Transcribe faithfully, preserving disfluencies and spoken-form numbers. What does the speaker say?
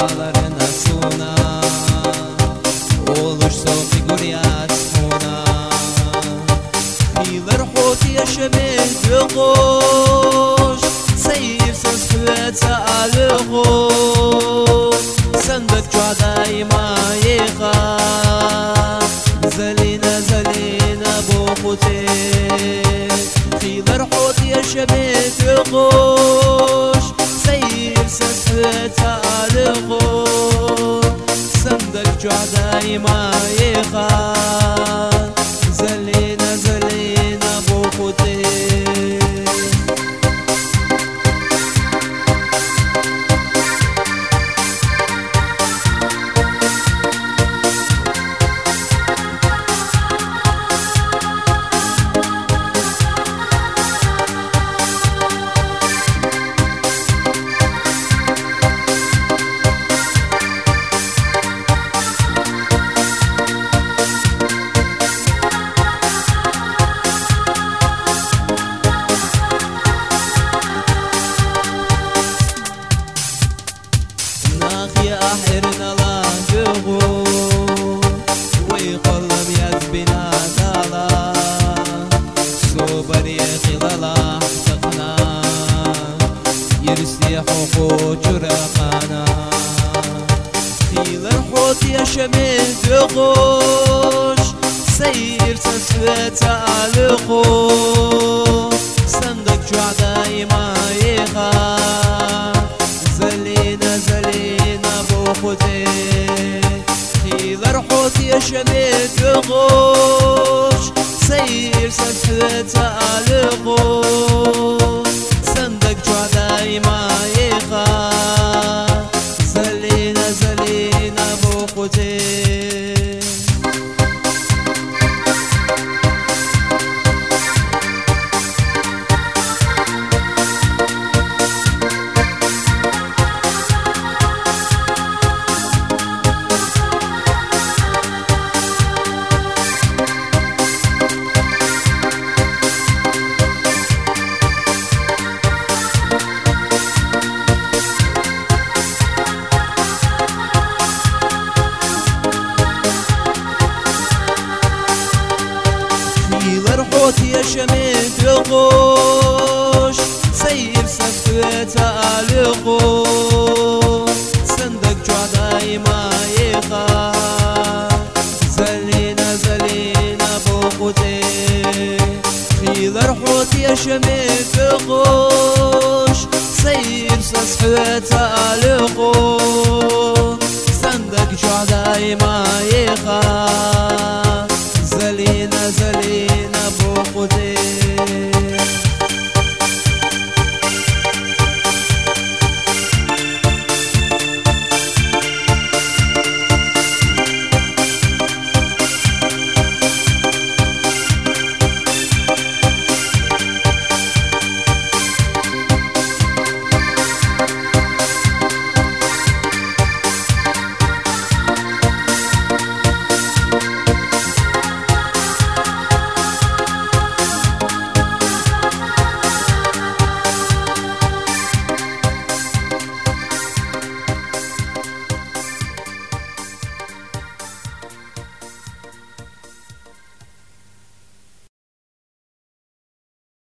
dağlarına suna olursa figuriyat huna Hiler hot yaşamı göğüş Seyir ses kuvvete alığı Sendek daima yıka زلينا زلينا بوخوتي خيلر حوت يشمت يغوش سير سسفت عالغو سندك جوع دايما يخان زلينا زلينا بوخوتي يا أحرنا لا جغو ويقلم يزبنا دالا صبر يخلال احتقنا يرسي حقوق جرقانا خيل الحوت يشمل جغوش سير تسويت عالقو صندق جوع دايما يخاف زلينا زلينا بوخوتي خيلر حوت يشمل يغوش سير سسوت عالقو صندق جوع دايما يخاف زلينا زلينا بوخوتي حوت يشمت يغوش سير سسويت عالقو صندق جوع دايما يخاف زلينا زلينا بوخوتي خيلر حوت يشمت يغوش سير سسويت عالقو صندق جوع دايما يخاف